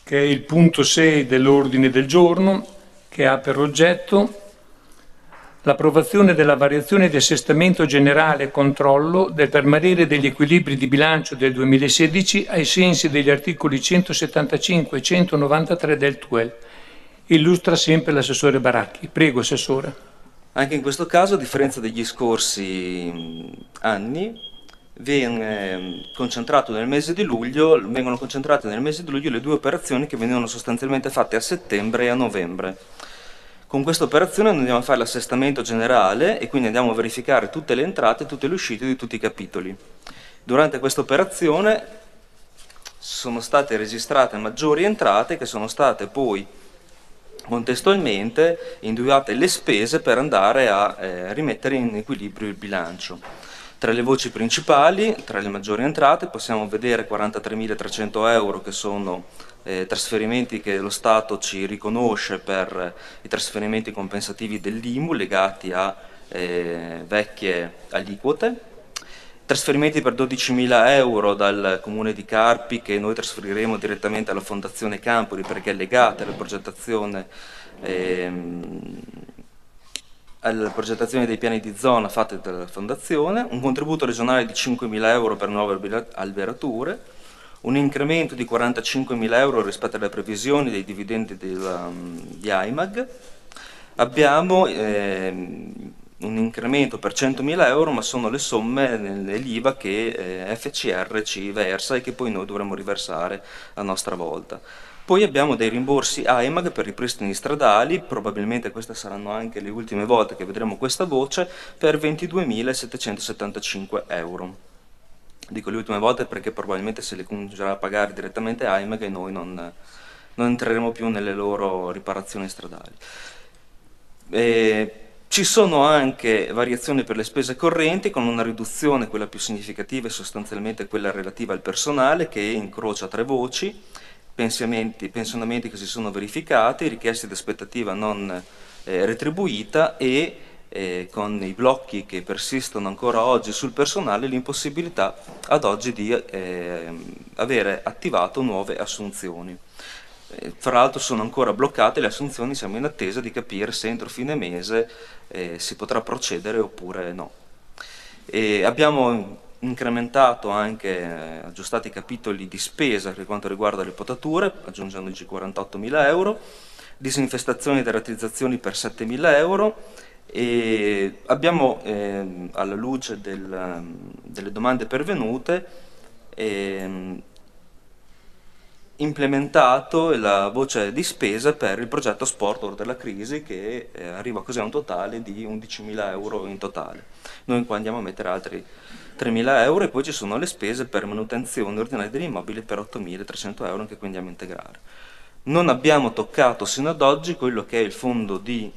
che è il punto 6 dell'ordine del giorno, che ha per oggetto l'approvazione della variazione di assestamento generale e controllo del permanere degli equilibri di bilancio del 2016 ai sensi degli articoli 175 e 193 del TUEL. Illustra sempre l'assessore Baracchi. Prego, Assessore. Anche in questo caso, a differenza degli scorsi anni, vengono concentrate nel mese di luglio le due operazioni che venivano sostanzialmente fatte a settembre e a novembre. Con questa operazione noi andiamo a fare l'assestamento generale e quindi andiamo a verificare tutte le entrate e tutte le uscite di tutti i capitoli. Durante questa operazione sono state registrate maggiori entrate che sono state poi contestualmente individuate le spese per andare a rimettere in equilibrio il bilancio. Tra le voci principali, tra le maggiori entrate, possiamo vedere 43.300 euro che sono trasferimenti che lo Stato ci riconosce per i trasferimenti compensativi dell'IMU legati a vecchie aliquote, trasferimenti per 12.000 euro dal Comune di Carpi che noi trasferiremo direttamente alla Fondazione Campoli perché è legata alla progettazione dei piani di zona fatti dalla Fondazione, un contributo regionale di 5.000 euro per nuove alberature, un incremento di 45.000 euro rispetto alle previsioni dei dividendi di AIMAG. Abbiamo un incremento per 100.000 euro, ma sono le somme nell'IVA che FCR ci versa e che poi noi dovremo riversare a nostra volta. Poi abbiamo dei rimborsi AIMAG per ripristini stradali, probabilmente queste saranno anche le ultime volte che vedremo questa voce, per 22.775 euro. Dico le ultime volte perché probabilmente se le comincerà a pagare direttamente AIMAG e noi non entreremo più nelle loro riparazioni stradali. Ci sono anche variazioni per le spese correnti con una riduzione, quella più significativa è sostanzialmente quella relativa al personale che incrocia 3 voci, pensionamenti che si sono verificati, richieste di aspettativa non retribuita e con i blocchi che persistono ancora oggi sul personale l'impossibilità ad oggi di avere attivato nuove assunzioni. Fra l'altro sono ancora bloccate le assunzioni, siamo in attesa di capire se entro fine mese si potrà procedere oppure no. Abbiamo incrementato anche, aggiustati i capitoli di spesa per quanto riguarda le potature, aggiungendoci 48.000 euro, disinfestazioni e deratizzazioni per 7.000 euro, e abbiamo, alla luce delle domande pervenute, implementato la voce di spesa per il progetto Sport Ora della Crisi che arriva così a un totale di 11.000 euro in totale. Noi qua andiamo a mettere altri 3.000 euro e poi ci sono le spese per manutenzione ordinaria degli immobili per 8.300 euro che qui andiamo a integrare. Non abbiamo toccato sino ad oggi quello che è il fondo di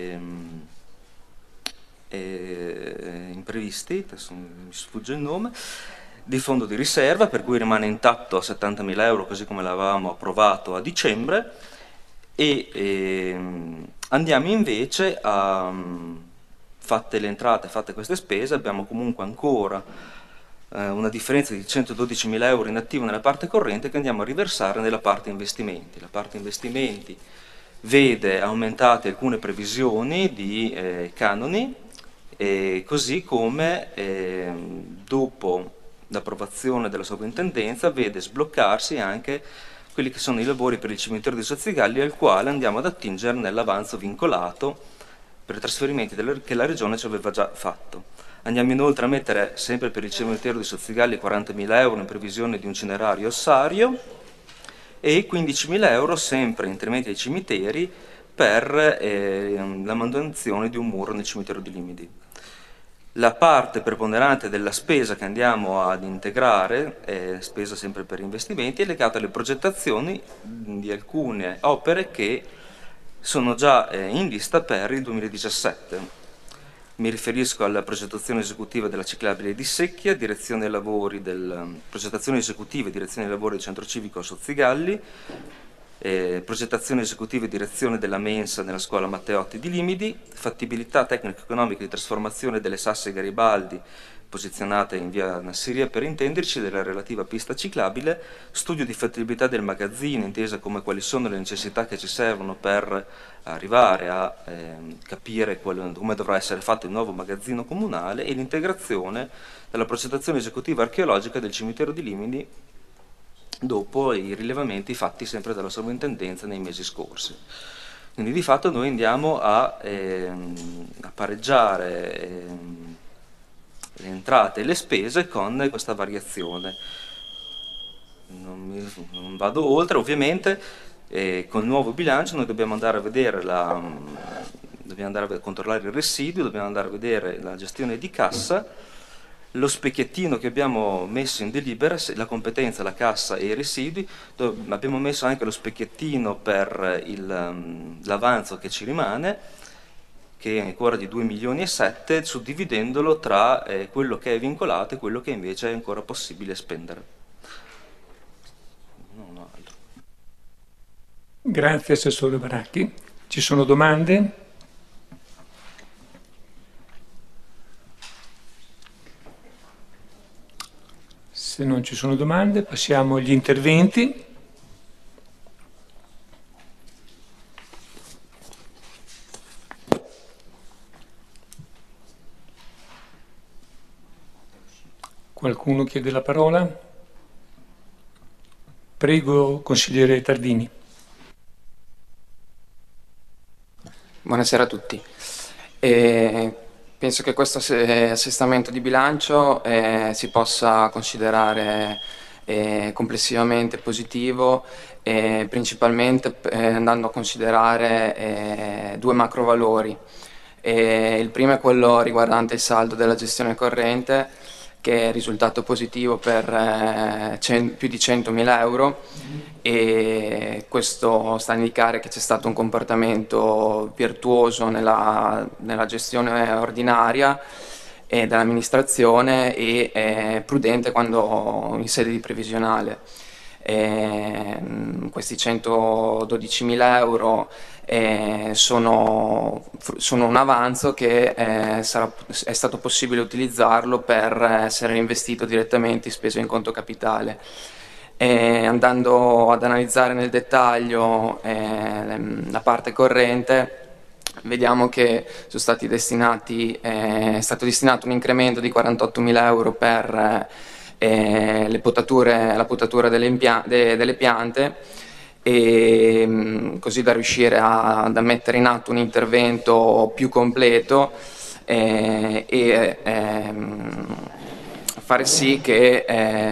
imprevisti, adesso mi sfugge il nome, di fondo di riserva, per cui rimane intatto a 70.000 euro così come l'avevamo approvato a dicembre, e andiamo invece a, fatte le entrate, fatte queste spese, abbiamo comunque ancora una differenza di 112.000 euro in attivo nella parte corrente che andiamo a riversare nella parte investimenti. La parte investimenti vede aumentate alcune previsioni di canoni, così come dopo l'approvazione della sovrintendenza vede sbloccarsi anche quelli che sono i lavori per il cimitero di Sozzigalli, al quale andiamo ad attingere nell'avanzo vincolato per i trasferimenti che la Regione ci aveva già fatto. Andiamo inoltre a mettere sempre per il cimitero di Sozzigalli 40.000 euro in previsione di un cinerario ossario e 15.000 euro sempre in interventi ai cimiteri per la manutenzione di un muro nel cimitero di Limidi. La parte preponderante della spesa che andiamo ad integrare, spesa sempre per investimenti, è legata alle progettazioni di alcune opere che sono già in lista per il 2017. Mi riferisco alla progettazione esecutiva della ciclabile di Secchia, progettazione esecutiva e direzione dei lavori del centro civico a Sozzigalli, progettazione esecutiva e direzione della mensa nella scuola Matteotti di Limidi, fattibilità tecnico-economica di trasformazione delle Sasse Garibaldi posizionate in via Nassiria per intenderci, della relativa pista ciclabile, studio di fattibilità del magazzino, intesa come quali sono le necessità che ci servono per arrivare a capire come dovrà essere fatto il nuovo magazzino comunale, e l'integrazione della progettazione esecutiva archeologica del cimitero di Limini dopo i rilevamenti fatti sempre dalla sovrintendenza nei mesi scorsi. Quindi di fatto noi andiamo a pareggiare le entrate e le spese con questa variazione. Non vado oltre, ovviamente con il nuovo bilancio noi dobbiamo andare a vedere dobbiamo andare a controllare il residuo, dobbiamo andare a vedere la gestione di cassa, lo specchiettino che abbiamo messo in delibera, la competenza, la cassa e i residui. Abbiamo messo anche lo specchiettino per l'avanzo che ci rimane, che è ancora di 2 milioni e 7, suddividendolo tra quello che è vincolato e quello che invece è ancora possibile spendere. Non ho altro. Grazie Assessore Baracchi. Ci sono domande? Se non ci sono domande, passiamo agli interventi. Qualcuno chiede la parola? Prego, consigliere Tardini. Buonasera a tutti. Penso che questo assestamento di bilancio si possa considerare complessivamente positivo, principalmente andando a considerare due macrovalori. Il primo è quello riguardante il saldo della gestione corrente, che è risultato positivo per più di 100.000 euro, e questo sta a indicare che c'è stato un comportamento virtuoso nella gestione ordinaria dell'amministrazione e prudente quando in sede di previsionale. Questi 112.000 euro sono un avanzo che è stato possibile utilizzarlo per essere investito direttamente in spese in conto capitale. Andando ad analizzare nel dettaglio la parte corrente, vediamo che è stato destinato un incremento di 48.000 euro per la potatura delle piante, e così da riuscire da mettere in atto un intervento più completo e fare sì che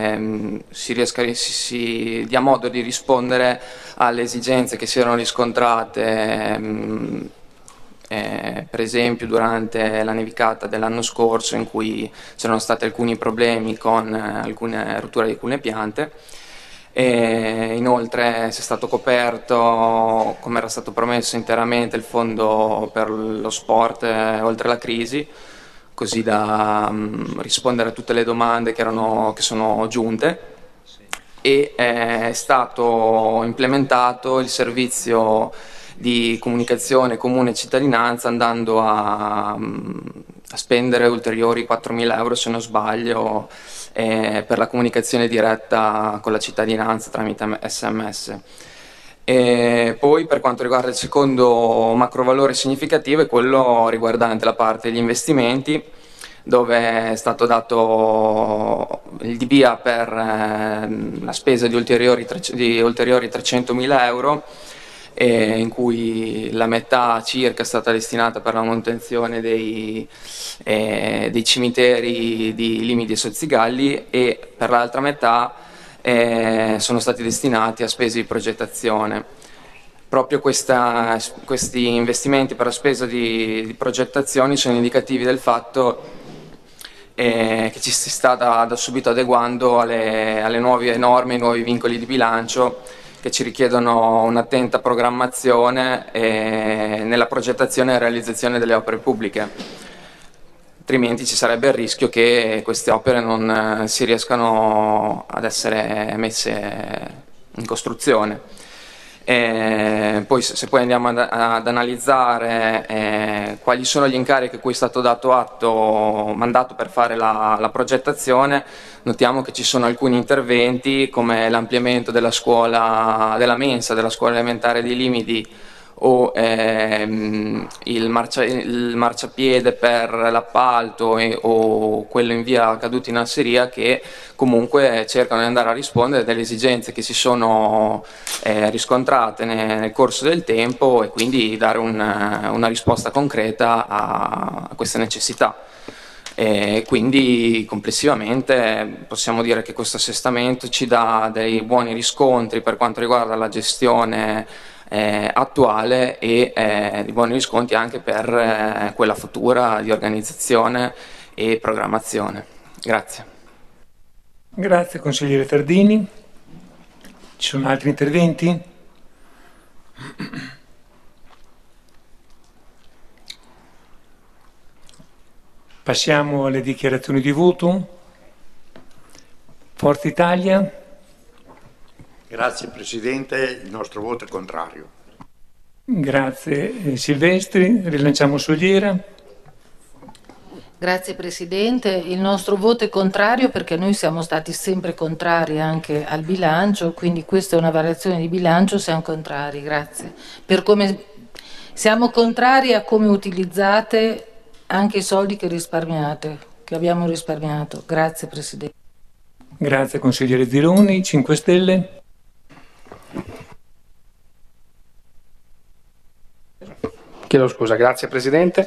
si dia modo di rispondere alle esigenze che si erano riscontrate per esempio durante la nevicata dell'anno scorso, in cui c'erano stati alcuni problemi con alcune rotture di alcune piante. Inoltre è stato coperto, come era stato promesso, interamente il fondo per lo sport oltre la crisi, così da rispondere a tutte le domande che sono giunte, e è stato implementato il servizio di comunicazione comune e cittadinanza, andando a spendere ulteriori 4.000 euro, se non sbaglio, per la comunicazione diretta con la cittadinanza tramite SMS. E poi, per quanto riguarda il secondo macrovalore significativo, è quello riguardante la parte degli investimenti, dove è stato dato il di via per la spesa di ulteriori 300.000 euro, in cui la metà circa è stata destinata per la manutenzione dei cimiteri di Limidi e Sozzigalli, e per l'altra metà sono stati destinati a spese di progettazione. Proprio questi investimenti per la spesa di progettazioni sono indicativi del fatto che ci si sta da subito adeguando alle nuove norme, ai nuovi vincoli di bilancio, che ci richiedono un'attenta programmazione nella progettazione e realizzazione delle opere pubbliche. Altrimenti ci sarebbe il rischio che queste opere non si riescano ad essere messe in costruzione. Poi se poi andiamo ad analizzare quali sono gli incarichi a cui è stato dato atto, mandato per fare la progettazione, notiamo che ci sono alcuni interventi come l'ampliamento della scuola, della mensa della scuola elementare di Limidi, o il marciapiede per l'appalto o quello in via Caduti Nasseria, che comunque cercano di andare a rispondere delle esigenze che si sono riscontrate nel corso del tempo e quindi dare una risposta concreta a queste necessità. Quindi complessivamente possiamo dire che questo assestamento ci dà dei buoni riscontri per quanto riguarda la gestione attuale e di buoni riscontri anche per quella futura di organizzazione e programmazione. Grazie. Grazie consigliere Tardini. Ci sono altri interventi? Passiamo alle dichiarazioni di voto. Forza Italia. Grazie Presidente, il nostro voto è contrario. Grazie Silvestri, rilanciamo Soliera. Grazie Presidente, il nostro voto è contrario perché noi siamo stati sempre contrari anche al bilancio, quindi questa è una variazione di bilancio, siamo contrari, grazie. Per come siamo contrari a come utilizzate anche i soldi che abbiamo risparmiato. Grazie Presidente. Grazie consigliere Zironi, 5 Stelle. Chiedo scusa, grazie Presidente.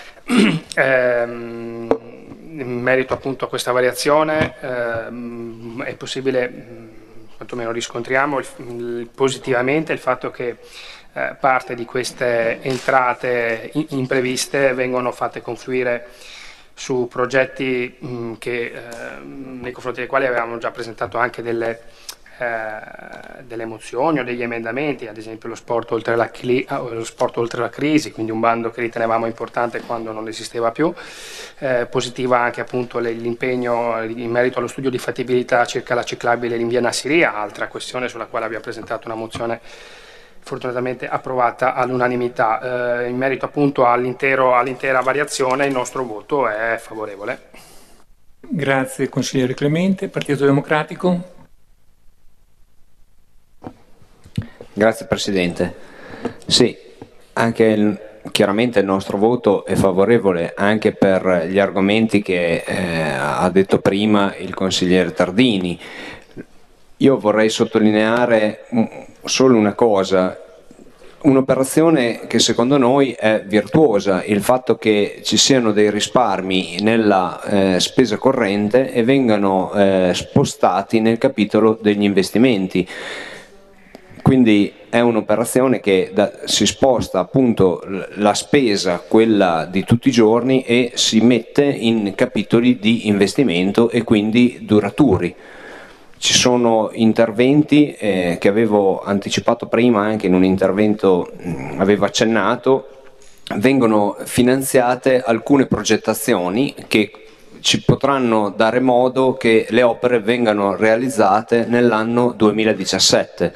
In merito appunto a questa variazione è possibile, quantomeno riscontriamo positivamente il fatto che parte di queste entrate impreviste vengono fatte confluire su progetti nei confronti dei quali avevamo già presentato anche delle mozioni o degli emendamenti, ad esempio lo sport oltre la crisi, quindi un bando che ritenevamo importante quando non esisteva più. Positiva anche appunto l'impegno in merito allo studio di fattibilità circa la ciclabile in via Nassiria, altra questione sulla quale abbiamo presentato una mozione fortunatamente approvata all'unanimità. In merito appunto all'intera variazione il nostro voto è favorevole. Grazie consigliere Clemente. Partito Democratico. Grazie Presidente. Sì, chiaramente il nostro voto è favorevole anche per gli argomenti che ha detto prima il consigliere Tardini. Io vorrei sottolineare solo una cosa, un'operazione che secondo noi è virtuosa, il fatto che ci siano dei risparmi nella spesa corrente e vengano spostati nel capitolo degli investimenti. Quindi è un'operazione che si sposta appunto la spesa, quella di tutti i giorni, e si mette in capitoli di investimento e quindi duraturi. Ci sono interventi che avevo anticipato prima, anche in un intervento avevo accennato, vengono finanziate alcune progettazioni che ci potranno dare modo che le opere vengano realizzate nell'anno 2017.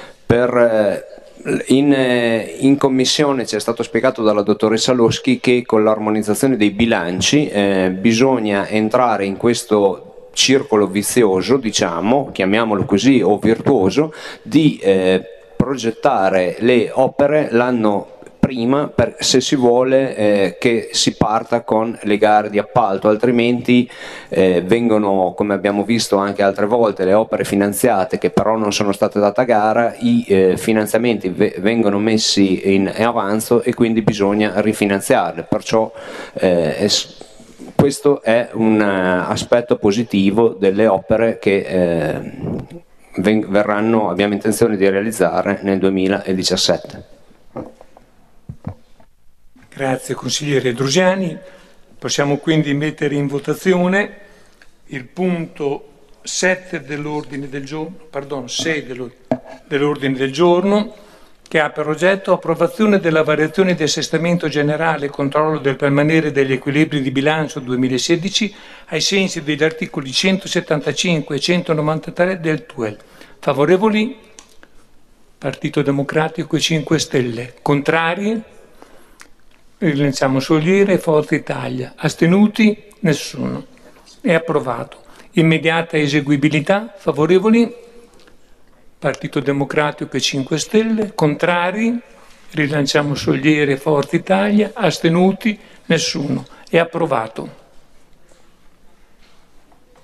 In commissione ci è stato spiegato dalla dottoressa Loschi che con l'armonizzazione dei bilanci bisogna entrare in questo circolo vizioso, diciamo, chiamiamolo così, o virtuoso, di progettare le opere l'anno prima se si vuole che si parta con le gare di appalto, altrimenti vengono, come abbiamo visto anche altre volte, le opere finanziate che però non sono state date a gara, i finanziamenti vengono messi in avanzo e quindi bisogna rifinanziarle, perciò questo è un aspetto positivo delle opere che abbiamo intenzione di realizzare nel 2017. Grazie consigliere Drusiani. Possiamo quindi mettere in votazione il punto 7 dell'ordine del giorno, 6 dell'ordine del giorno, che ha per oggetto approvazione della variazione di assestamento generale e controllo del permanere degli equilibri di bilancio 2016 ai sensi degli articoli 175 e 193 del TUEL. Favorevoli? Partito Democratico e 5 Stelle. Contrari? Rilanciamo Soliere e Forza Italia. Astenuti? Nessuno. È approvato. Immediata eseguibilità? Favorevoli? Partito Democratico e 5 Stelle. Contrari? Rilanciamo Soliere e Forza Italia. Astenuti? Nessuno. È approvato.